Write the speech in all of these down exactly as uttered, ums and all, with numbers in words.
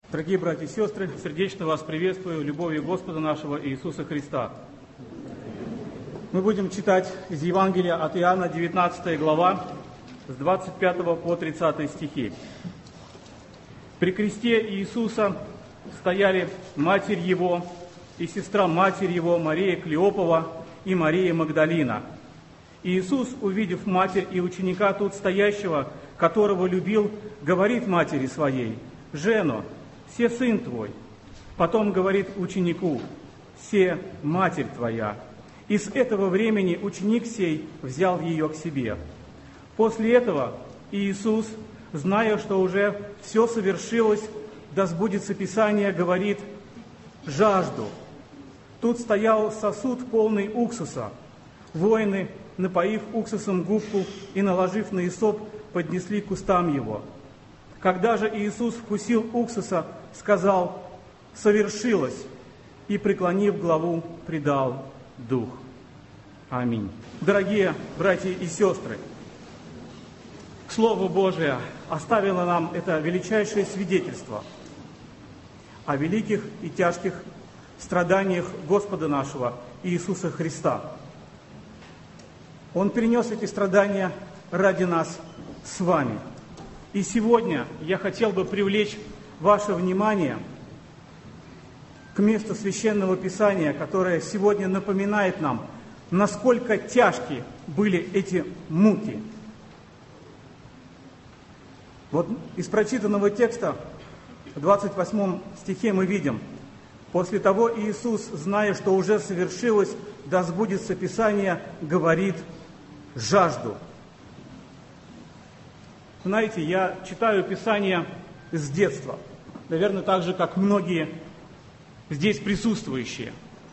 Дорогие братья и сестры, сердечно вас приветствую любовью Господа нашего Иисуса Христа. Мы будем читать из Евангелия от Иоанна, девятнадцатая глава, с двадцать пятого по тридцатый стихи. При кресте Иисуса стояли матерь Его и сестра матери Его, Мария Клеопова и Мария Магдалина. И Иисус, увидев матерь и ученика тут стоящего, которого любил, говорит матери своей: «Жено, се сын твой». Потом говорит ученику: «Се матерь твоя». И с этого времени ученик сей взял ее к себе. После этого Иисус, зная, что уже все совершилось, да сбудется Писание, говорит: «Жажду». Тут стоял сосуд, полный уксуса. Воины, напоив уксусом губку и наложив на исоп, поднесли к устам его. Когда же Иисус вкусил уксуса, сказал: «Совершилось», и, преклонив главу, предал дух. Аминь. Дорогие братья и сестры, Слово Божие оставило нам это величайшее свидетельство о великих и тяжких страданиях Господа нашего Иисуса Христа. Он перенес эти страдания ради нас с вами. И сегодня я хотел бы привлечь ваше внимание к месту Священного Писания, которое сегодня напоминает нам, насколько тяжкие были эти муки. Вот из прочитанного текста в двадцать восьмом стихе мы видим: «После того Иисус, зная, что уже совершилось, да сбудется Писание, говорит: жажду». Знаете, я читаю Писание с детства, наверное, так же, как многие здесь присутствующие.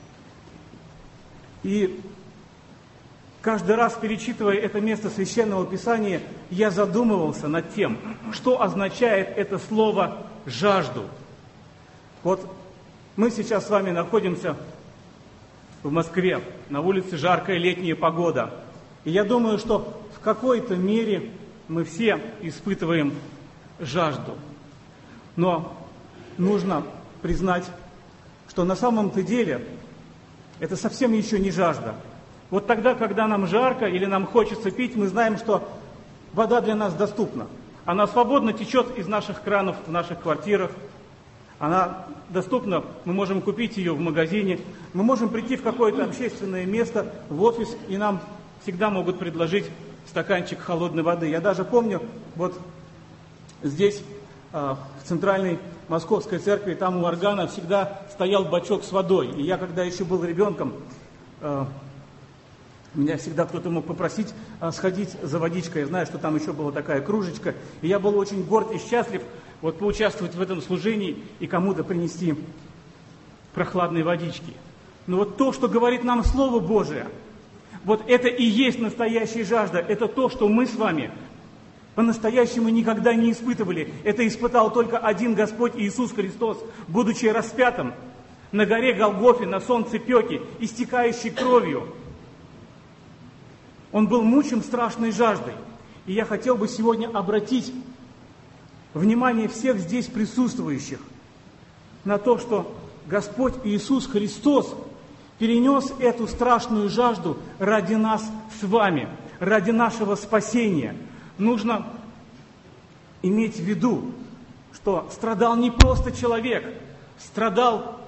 И каждый раз, перечитывая это место Священного Писания, я задумывался над тем, что означает это слово «жажду». Вот мы сейчас с вами находимся в Москве, на улице жаркая летняя погода. И я думаю, что в какой-то мере мы все испытываем жажду. Но нужно признать, что на самом-то деле это совсем еще не жажда. Вот тогда, когда нам жарко или нам хочется пить, мы знаем, что вода для нас доступна. Она свободно течет из наших кранов в наших квартирах. Она доступна, мы можем купить ее в магазине. Мы можем прийти в какое-то общественное место, в офис, и нам всегда могут предложить стаканчик холодной воды. Я даже помню, вот здесь, в центральной московской церкви, там у органа всегда стоял бачок с водой. И я, когда еще был ребенком, меня всегда кто-то мог попросить сходить за водичкой. Я знаю, что там еще была такая кружечка. И я был очень горд и счастлив вот поучаствовать в этом служении и кому-то принести прохладной водички. Но вот то, что говорит нам Слово Божие, вот это и есть настоящая жажда. Это то, что мы с вами по-настоящему никогда не испытывали. Это испытал только один Господь Иисус Христос, будучи распятым на горе Голгофе, на солнцепеке, истекающей кровью. Он был мучим страшной жаждой. И я хотел бы сегодня обратить внимание всех здесь присутствующих на то, что Господь Иисус Христос перенес эту страшную жажду ради нас с вами, ради нашего спасения. Нужно иметь в виду, что страдал не просто человек, страдал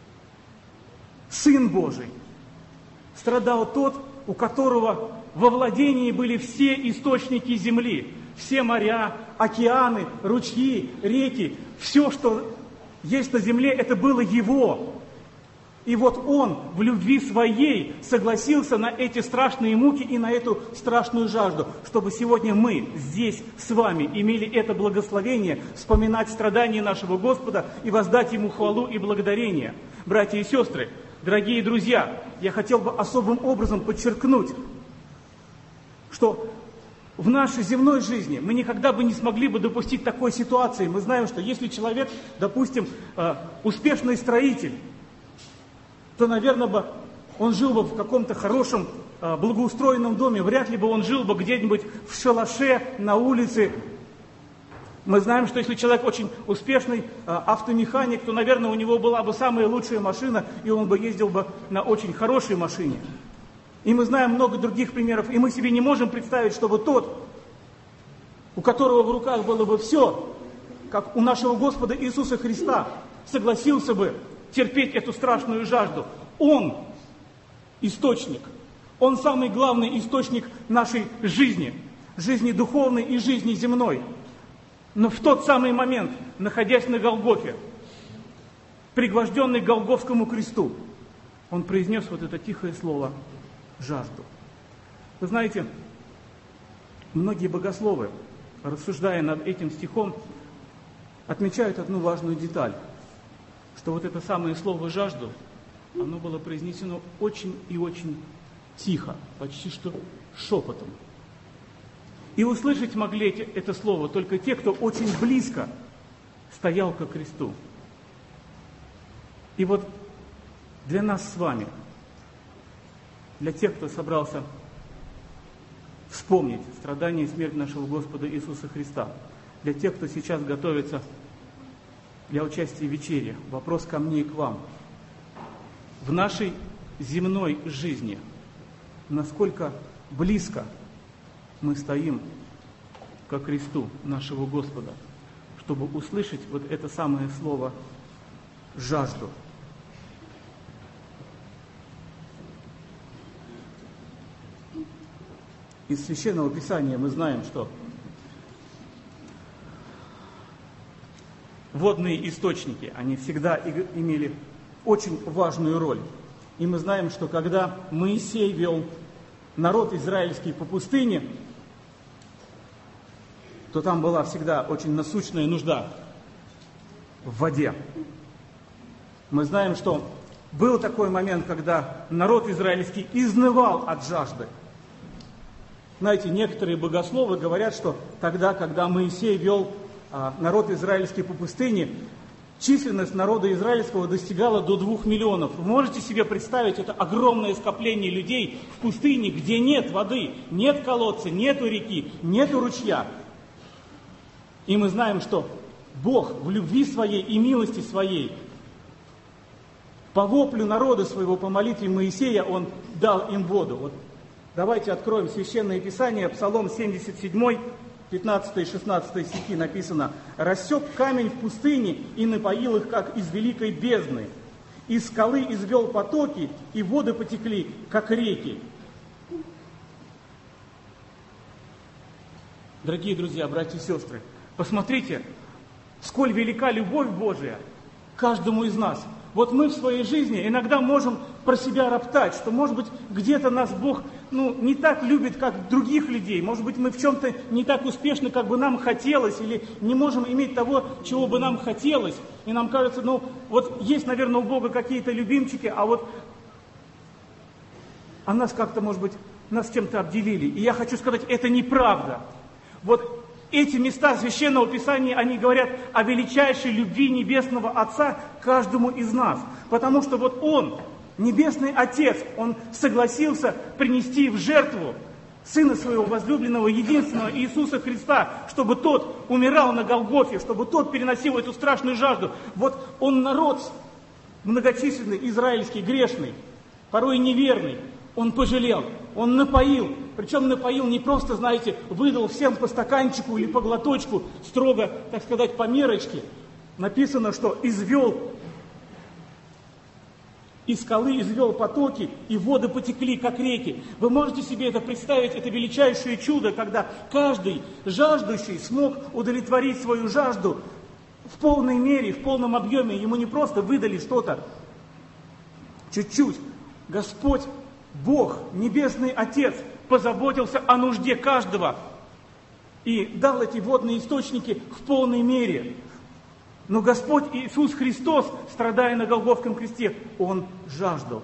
Сын Божий, страдал тот, у которого во владении были все источники земли, все моря, океаны, ручьи, реки, все, что есть на земле, это было Его. И вот Он в любви Своей согласился на эти страшные муки и на эту страшную жажду, чтобы сегодня мы здесь с вами имели это благословение вспоминать страдания нашего Господа и воздать Ему хвалу и благодарение. Братья и сестры, дорогие друзья, я хотел бы особым образом подчеркнуть, что в нашей земной жизни мы никогда бы не смогли бы допустить такой ситуации. Мы знаем, что если человек, допустим, успешный строитель, то, наверное, бы он жил бы в каком-то хорошем, благоустроенном доме. Вряд ли бы он жил бы где-нибудь в шалаше на улице Мы знаем, что если человек очень успешный автомеханик, то, наверное, у него была бы самая лучшая машина, и он бы ездил бы на очень хорошей машине. И мы знаем много других примеров, и мы себе не можем представить, чтобы тот, у которого в руках было бы все, как у нашего Господа Иисуса Христа, согласился бы терпеть эту страшную жажду. Он источник, Он самый главный источник нашей жизни, жизни духовной и жизни земной. Но в тот самый момент, находясь на Голгофе, пригвожденный к Голгофскому кресту, Он произнес вот это тихое слово «жажду». Вы знаете, многие богословы, рассуждая над этим стихом, отмечают одну важную деталь, что вот это самое слово «жажду», оно было произнесено очень и очень тихо, почти что шепотом. И услышать могли это слово только те, кто очень близко стоял ко кресту. И вот для нас с вами, для тех, кто собрался вспомнить страдания и смерть нашего Господа Иисуса Христа, для тех, кто сейчас готовится для участия в вечере, вопрос ко мне и к вам. В нашей земной жизни насколько близко мы стоим ко кресту нашего Господа, чтобы услышать вот это самое слово «жажду». Из Священного Писания мы знаем, что водные источники, они всегда имели очень важную роль. И мы знаем, что когда Моисей вел народ израильский по пустыне, то там была всегда очень насущная нужда в воде. Мы знаем, что был такой момент, когда народ израильский изнывал от жажды. Знаете, некоторые богословы говорят, что тогда, когда Моисей вел а, народ израильский по пустыне, численность народа израильского достигала до двух миллионов. Вы можете себе представить это огромное скопление людей в пустыне, где нет воды, нет колодца, нету реки, нету ручья. И мы знаем, что Бог в любви своей и милости своей, по воплю народа своего, по молитве Моисея, Он дал им воду. Вот давайте откроем Священное Писание, Псалом семьдесят семь, пятнадцатый и шестнадцатый стихи написано: «Рассек камень в пустыне и напоил их, как из великой бездны. Из скалы извел потоки, и воды потекли, как реки». Дорогие друзья, братья и сестры, посмотрите, сколь велика любовь Божия к каждому из нас. Вот мы в своей жизни иногда можем про себя роптать, что, может быть, где-то нас Бог ну, не так любит, как других людей. Может быть, мы в чем-то не так успешны, как бы нам хотелось, или не можем иметь того, чего бы нам хотелось. И нам кажется, ну, вот есть, наверное, у Бога какие-то любимчики, а вот а нас как-то, может быть, нас чем-то обделили. И я хочу сказать, это неправда. Вот эти места Священного Писания, они говорят о величайшей любви Небесного Отца к каждому из нас. Потому что вот Он, Небесный Отец, Он согласился принести в жертву Сына Своего возлюбленного, единственного Иисуса Христа, чтобы Тот умирал на Голгофе, чтобы Тот переносил эту страшную жажду. Вот Он народ многочисленный, израильский, грешный, порой неверный, Он пожалел, Он напоил. Причем напоил не просто, знаете, выдал всем по стаканчику или по глоточку, строго, так сказать, по мерочке. Написано, что извел, из скалы извел потоки, и воды потекли, как реки. Вы можете себе это представить, это величайшее чудо, когда каждый жаждущий смог удовлетворить свою жажду в полной мере, в полном объеме. Ему не просто выдали что-то чуть-чуть. Господь, Бог, Небесный Отец, позаботился о нужде каждого и дал эти водные источники в полной мере. Но Господь Иисус Христос, страдая на Голгофском кресте, Он жаждал.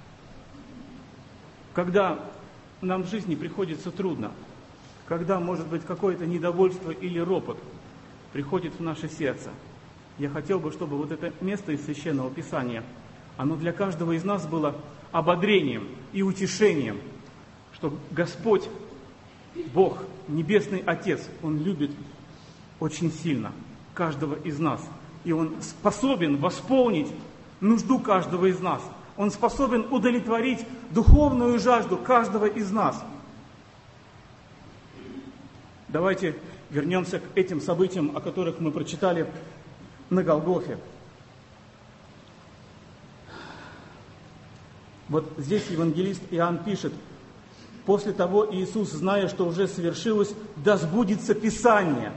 Когда нам в жизни приходится трудно, когда, может быть, какое-то недовольство или ропот приходит в наше сердце, я хотел бы, чтобы вот это место из Священного Писания, оно для каждого из нас было ободрением и утешением, что Господь, Бог, Небесный Отец, Он любит очень сильно каждого из нас. И Он способен восполнить нужду каждого из нас. Он способен удовлетворить духовную жажду каждого из нас. Давайте вернемся к этим событиям, о которых мы прочитали на Голгофе. Вот здесь евангелист Иоанн пишет: «После того Иисус, зная, что уже совершилось, да сбудется Писание».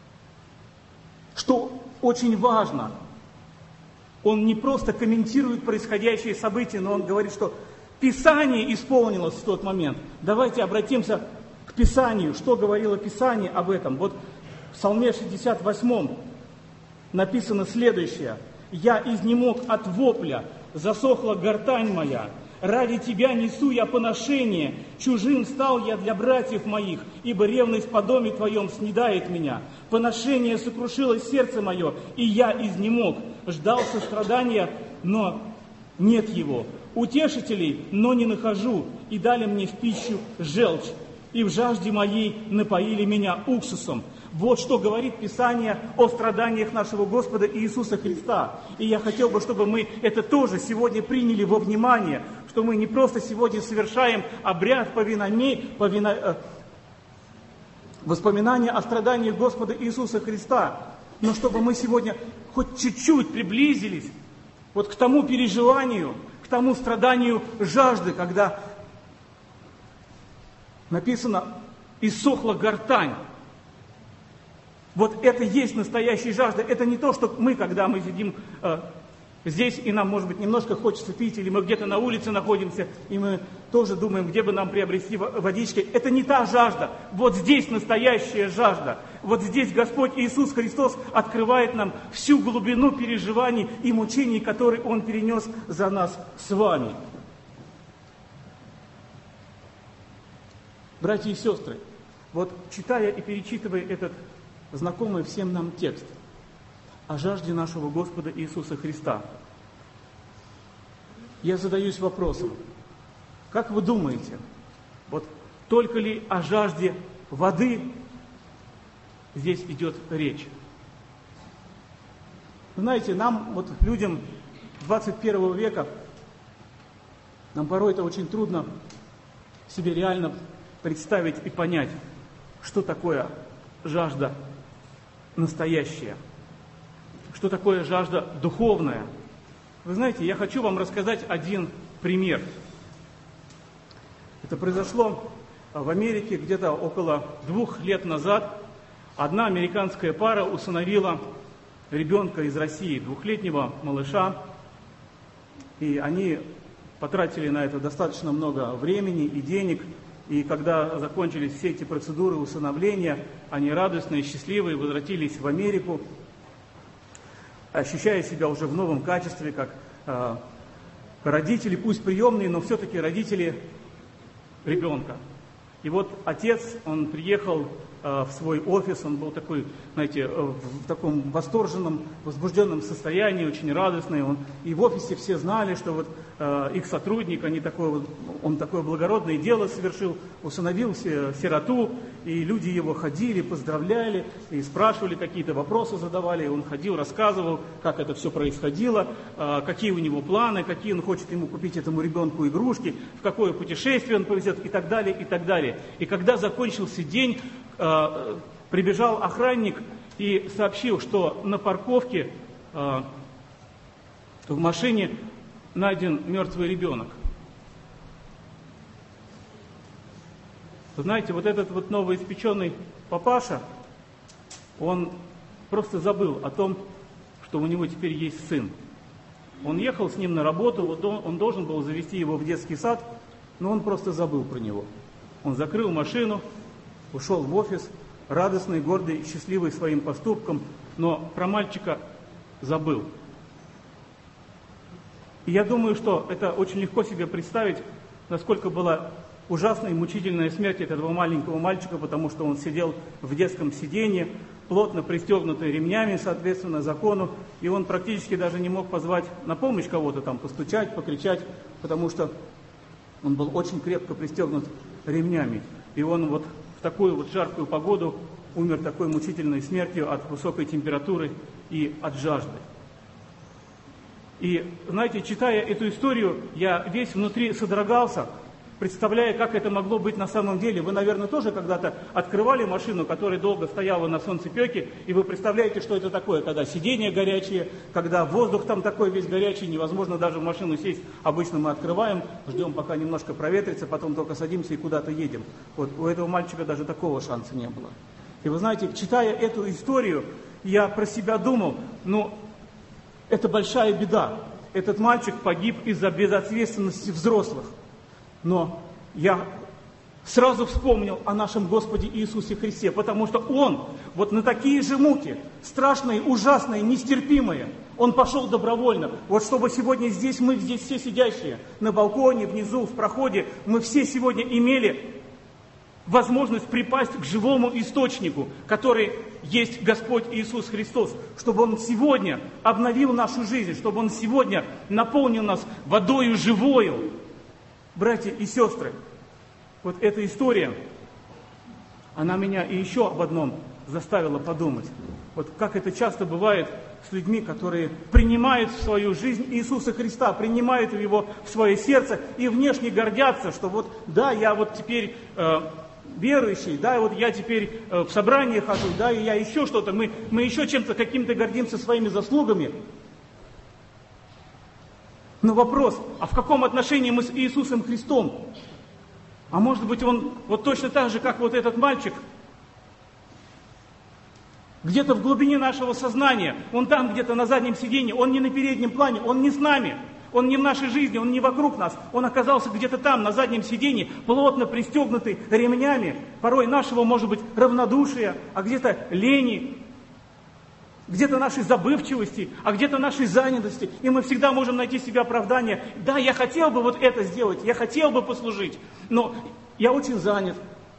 Что очень важно, он не просто комментирует происходящие события, но он говорит, что Писание исполнилось в тот момент. Давайте обратимся к Писанию. Что говорило Писание об этом? Вот в Псалме шестьдесят восьмом написано следующее: «Я изнемог от вопля, засохла гортань моя. Ради Тебя несу я поношение, чужим стал я для братьев моих, ибо ревность по доме Твоем снедает меня. Поношение сокрушилось сердце мое, и я изнемог. Ждал сострадания, но нет его. Утешителей, но не нахожу, и дали мне в пищу желчь, и в жажде моей напоили меня уксусом». Вот что говорит Писание о страданиях нашего Господа Иисуса Христа. И я хотел бы, чтобы мы это тоже сегодня приняли во внимание, что мы не просто сегодня совершаем обряд повиномей, повино... воспоминания о страданиях Господа Иисуса Христа, но чтобы мы сегодня хоть чуть-чуть приблизились вот к тому переживанию, к тому страданию жажды, когда написано «иссохла гортань». Вот это есть настоящая жажда. Это не то, что мы, когда мы сидим э, здесь, и нам, может быть, немножко хочется пить, или мы где-то на улице находимся, и мы тоже думаем, где бы нам приобрести водички. Это не та жажда. Вот здесь настоящая жажда. Вот здесь Господь Иисус Христос открывает нам всю глубину переживаний и мучений, которые Он перенес за нас с вами. Братья и сестры, вот читая и перечитывая этот знакомый всем нам текст о жажде нашего Господа Иисуса Христа, я задаюсь вопросом: как вы думаете, вот только ли о жажде воды здесь идет речь? Знаете, нам, вот людям двадцать первого века, нам порой это очень трудно себе реально представить и понять, что такое жажда настоящая, что такое жажда духовная. Вы знаете, я хочу вам рассказать один пример. Это произошло в Америке где-то около двух лет назад. Одна американская пара усыновила ребенка из России, двухлетнего малыша, и они потратили на это достаточно много времени и денег. И когда закончились все эти процедуры усыновления, они радостные, счастливые возвратились в Америку, ощущая себя уже в новом качестве, как э, родители, пусть приемные, но все-таки родители ребенка. И вот отец, он приехал э, в свой офис, он был такой, знаете, э, в таком восторженном, возбужденном состоянии, очень радостный. Он, и в офисе все знали, что вот э, их сотрудник, они такое, вот, он такое благородное дело совершил, усыновил сироту, и люди его ходили, поздравляли, и спрашивали, какие-то вопросы задавали, и он ходил, рассказывал, как это все происходило, э, какие у него планы, какие он хочет ему купить этому ребенку игрушки, в какое путешествие он повезет, и так далее, и так далее. И когда закончился день, э, прибежал охранник и сообщил, что на парковке э, в машине найден мертвый ребенок. Вы знаете, вот этот вот новоиспеченный папаша, он просто забыл о том, что у него теперь есть сын. Он ехал с ним на работу, вот он, он должен был завести его в детский сад, но он просто забыл про него. Он закрыл машину, ушел в офис, радостный, гордый, счастливый своим поступком, но про мальчика забыл. И я думаю, что это очень легко себе представить, насколько была ужасная и мучительная смерть этого маленького мальчика, потому что он сидел в детском сиденье, плотно пристегнутый ремнями, соответственно, закону, и он практически даже не мог позвать на помощь кого-то там, постучать, покричать, потому что он был очень крепко пристегнут ремнями. И он вот в такую вот жаркую погоду умер такой мучительной смертью от высокой температуры и от жажды. И, знаете, читая эту историю, я весь внутри содрогался, представляя, как это могло быть на самом деле. Вы, наверное, тоже когда-то открывали машину, которая долго стояла на солнцепеке, и вы представляете, что это такое, когда сиденья горячие, когда воздух там такой весь горячий, невозможно даже в машину сесть. Обычно мы открываем, ждем, пока немножко проветрится, потом только садимся и куда-то едем. Вот у этого мальчика даже такого шанса не было. И вы знаете, читая эту историю, я про себя думал, ну, это большая беда. Этот мальчик погиб из-за безответственности взрослых. Но я сразу вспомнил о нашем Господе Иисусе Христе, потому что Он вот на такие же муки, страшные, ужасные, нестерпимые, Он пошел добровольно. Вот чтобы сегодня здесь, мы здесь все сидящие, на балконе, внизу, в проходе, мы все сегодня имели возможность припасть к живому источнику, который есть Господь Иисус Христос, чтобы Он сегодня обновил нашу жизнь, чтобы Он сегодня наполнил нас водою живою. Братья и сестры, вот эта история, она меня и еще об одном заставила подумать. Вот как это часто бывает с людьми, которые принимают в свою жизнь Иисуса Христа, принимают Его в свое сердце и внешне гордятся, что вот да, я вот теперь э, верующий, да, вот я теперь э, в собрание хожу, да, и я еще что-то, мы, мы еще чем-то каким-то гордимся своими заслугами. Но вопрос, а в каком отношении мы с Иисусом Христом? А может быть, Он вот точно так же, как вот этот мальчик, где-то в глубине нашего сознания, Он там где-то на заднем сиденье, Он не на переднем плане, Он не с нами, Он не в нашей жизни, Он не вокруг нас, Он оказался где-то там, на заднем сиденье, плотно пристегнутый ремнями, порой нашего, может быть, равнодушия, а где-то лени, где-то нашей забывчивости, а где-то нашей занятости. И мы всегда можем найти себе оправдание. Да, я хотел бы вот это сделать, я хотел бы послужить, но я очень занят.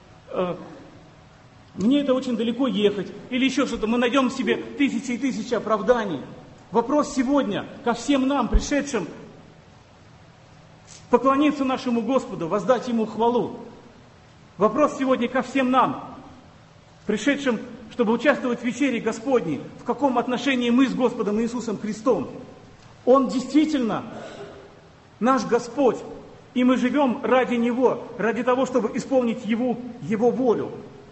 Мне это очень далеко ехать. Или еще что-то. Мы найдем в себе тысячи и тысячи оправданий. Вопрос сегодня ко всем нам, пришедшим, поклониться нашему Господу, воздать Ему хвалу. Вопрос сегодня ко всем нам, пришедшим, чтобы участвовать в вечере Господней, в каком отношении мы с Господом Иисусом Христом. Он действительно наш Господь, и мы живем ради Него, ради того, чтобы исполнить Его, Его волю.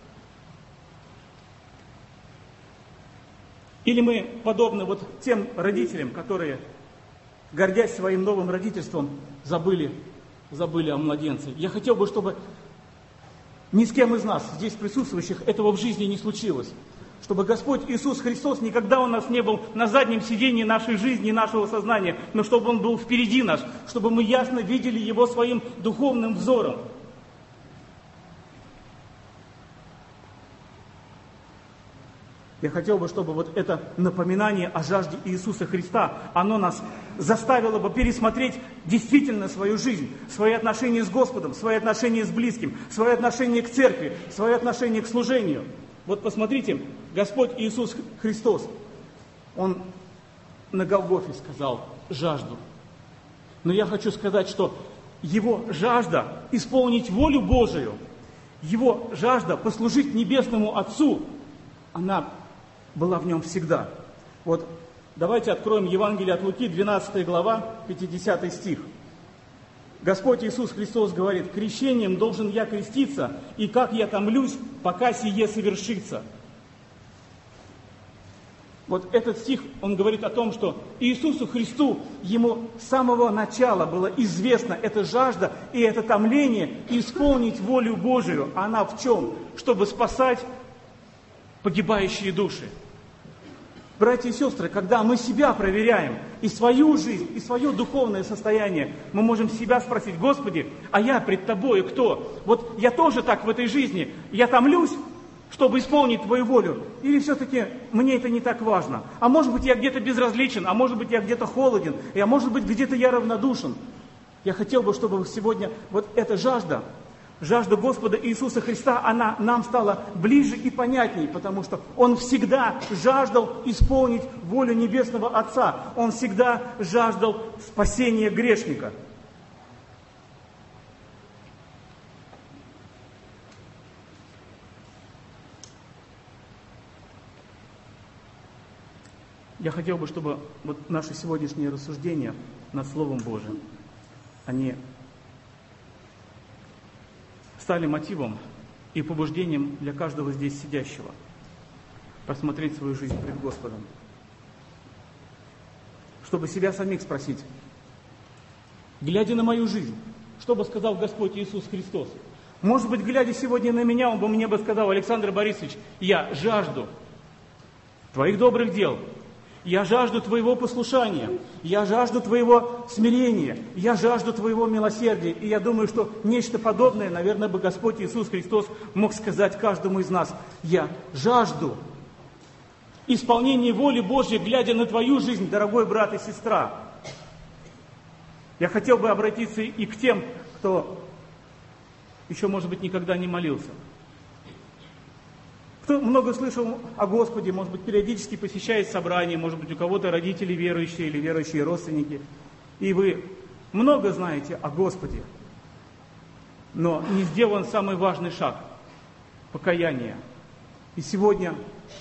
Или мы подобны вот тем родителям, которые, гордясь своим новым родительством, забыли, забыли о младенце. Я хотел бы, чтобы ни с кем из нас, здесь присутствующих, этого в жизни не случилось. Чтобы Господь Иисус Христос никогда у нас не был на заднем сидении нашей жизни и нашего сознания, но чтобы Он был впереди нас, чтобы мы ясно видели Его своим духовным взором. Я хотел бы, чтобы вот это напоминание о жажде Иисуса Христа, оно нас заставило бы пересмотреть действительно свою жизнь, свои отношения с Господом, свои отношения с близким, свои отношения к церкви, свои отношения к служению. Вот посмотрите, Господь Иисус Христос, Он на Голгофе сказал жажду. Но я хочу сказать, что Его жажда исполнить волю Божию, Его жажда послужить Небесному Отцу, она была в Нем всегда. Вот давайте откроем Евангелие от Луки, двенадцатая глава, пятидесятый стих. Господь Иисус Христос говорит: «Крещением должен я креститься, и как я томлюсь, пока сие совершится». Вот этот стих, он говорит о том, что Иисусу Христу, Ему с самого начала было известна эта жажда и это томление исполнить волю Божию. Она в чем? Чтобы спасать погибающие души. Братья и сестры, когда мы себя проверяем, и свою жизнь, и свое духовное состояние, мы можем себя спросить: Господи, а я пред Тобою кто? Вот я тоже так в этой жизни, я томлюсь, чтобы исполнить Твою волю? Или все-таки мне это не так важно? А может быть, я где-то безразличен, а может быть, я где-то холоден, и а может быть, где-то я равнодушен? Я хотел бы, чтобы сегодня вот эта жажда, жажда Господа Иисуса Христа, она нам стала ближе и понятней, потому что Он всегда жаждал исполнить волю Небесного Отца. Он всегда жаждал спасения грешника. Я хотел бы, чтобы вот наши сегодняшние рассуждения над Словом Божиим, они стали мотивом и побуждением для каждого здесь сидящего посмотреть свою жизнь пред Господом. Чтобы себя самих спросить, глядя на мою жизнь, что бы сказал Господь Иисус Христос? Может быть, глядя сегодня на меня, Он бы мне бы сказал: Александр Борисович, я жажду Твоих добрых дел, я жажду Твоего послушания, я жажду Твоего смирения, я жажду Твоего милосердия. И я думаю, что нечто подобное, наверное, бы Господь Иисус Христос мог сказать каждому из нас. Я жажду исполнения воли Божьей, глядя на твою жизнь, дорогой брат и сестра. Я хотел бы обратиться и к тем, кто еще, может быть, никогда не молился. Кто много слышал о Господе, может быть, периодически посещает собрания, может быть, у кого-то родители верующие или верующие родственники. И вы много знаете о Господе, но не сделан самый важный шаг – покаяние. И сегодня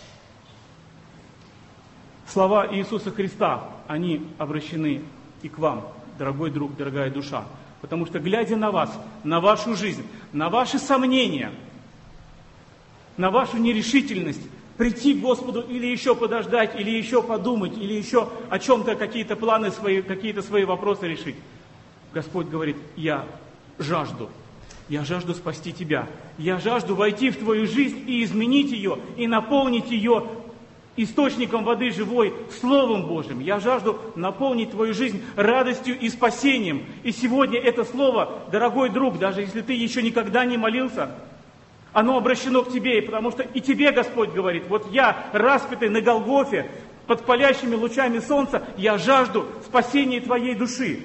слова Иисуса Христа, они обращены и к вам, дорогой друг, дорогая душа. Потому что, глядя на вас, на вашу жизнь, на ваши сомнения, на вашу нерешительность прийти к Господу или еще подождать, или еще подумать, или еще о чем-то, какие-то планы свои, какие-то свои вопросы решить, Господь говорит: я жажду, я жажду спасти тебя, я жажду войти в твою жизнь и изменить ее, и наполнить ее источником воды живой, Словом Божьим. Я жажду наполнить твою жизнь радостью и спасением. И сегодня это слово, дорогой друг, даже если ты еще никогда не молился, оно обращено к тебе, потому что и тебе Господь говорит: вот я, распятый на Голгофе, под палящими лучами солнца, я жажду спасения твоей души.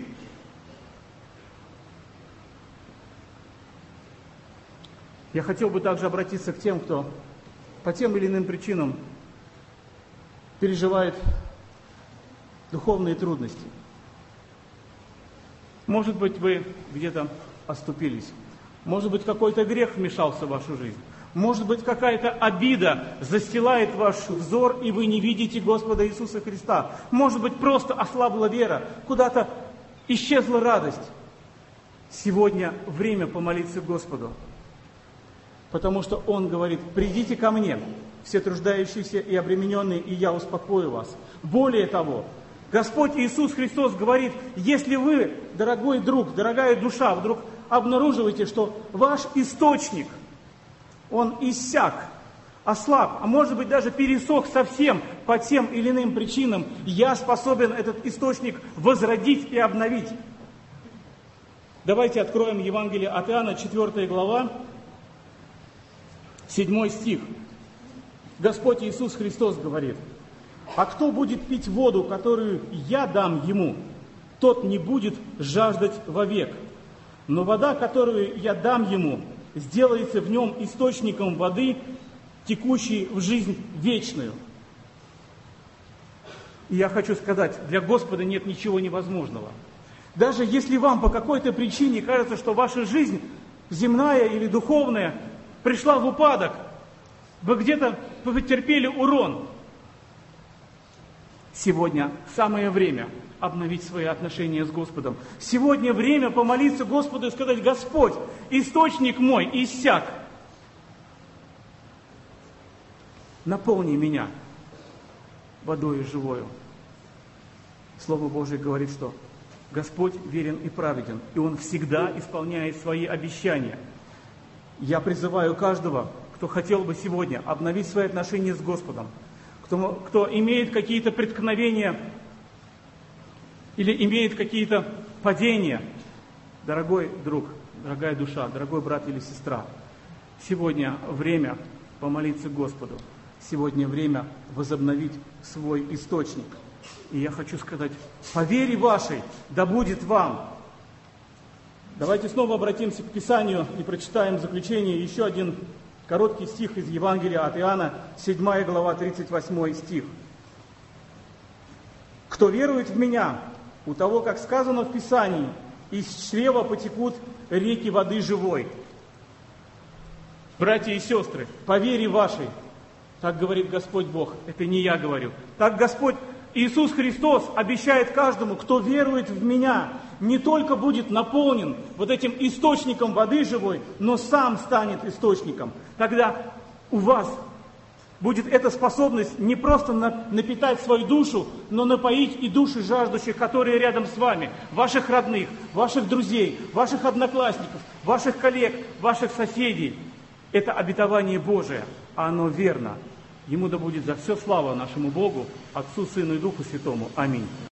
Я хотел бы также обратиться к тем, кто по тем или иным причинам переживает духовные трудности. Может быть, вы где-то оступились. Может быть, какой-то грех вмешался в вашу жизнь. Может быть, какая-то обида застилает ваш взор, и вы не видите Господа Иисуса Христа. Может быть, просто ослабла вера, куда-то исчезла радость. Сегодня время помолиться Господу. Потому что Он говорит: придите ко мне, все труждающиеся и обремененные, и я успокою вас. Более того, Господь Иисус Христос говорит: если вы, дорогой друг, дорогая душа, вдруг обнаруживаете, что ваш источник, он иссяк, ослаб, а может быть даже пересох совсем по тем или иным причинам, я способен этот источник возродить и обновить. Давайте откроем Евангелие от Иоанна, четвёртая глава, седьмой стих. Господь Иисус Христос говорит: «А кто будет пить воду, которую я дам ему, тот не будет жаждать вовек. Но вода, которую я дам ему, сделается в нем источником воды, текущей в жизнь вечную». И я хочу сказать, для Господа нет ничего невозможного. Даже если вам по какой-то причине кажется, что ваша жизнь, земная или духовная, пришла в упадок, вы где-то потерпели урон, сегодня самое время обновить свои отношения с Господом. Сегодня время помолиться Господу и сказать: Господь, источник мой иссяк, наполни меня водою живою. Слово Божие говорит, что Господь верен и праведен, и Он всегда исполняет свои обещания. Я призываю каждого, кто хотел бы сегодня обновить свои отношения с Господом, кто, кто имеет какие-то преткновения или имеет какие-то падения, дорогой друг, дорогая душа, дорогой брат или сестра, сегодня время помолиться Господу, сегодня время возобновить свой источник. И я хочу сказать: по вере вашей да будет вам. Давайте снова обратимся к Писанию и прочитаем в заключение еще один короткий стих из Евангелия от Иоанна, седьмая глава, тридцать восьмой стих. «Кто верует в Меня, у того, как сказано в Писании, из чрева потекут реки воды живой». Братья и сестры, по вере вашей, так говорит Господь Бог, это не я говорю, так Господь Иисус Христос обещает каждому, кто верует в Меня, не только будет наполнен вот этим источником воды живой, но сам станет источником. Тогда у вас будет эта способность не просто напитать свою душу, но напоить и души жаждущих, которые рядом с вами, ваших родных, ваших друзей, ваших одноклассников, ваших коллег, ваших соседей. Это обетование Божие, а оно верно. Ему да будет за все слава нашему Богу, Отцу, Сыну и Духу Святому. Аминь.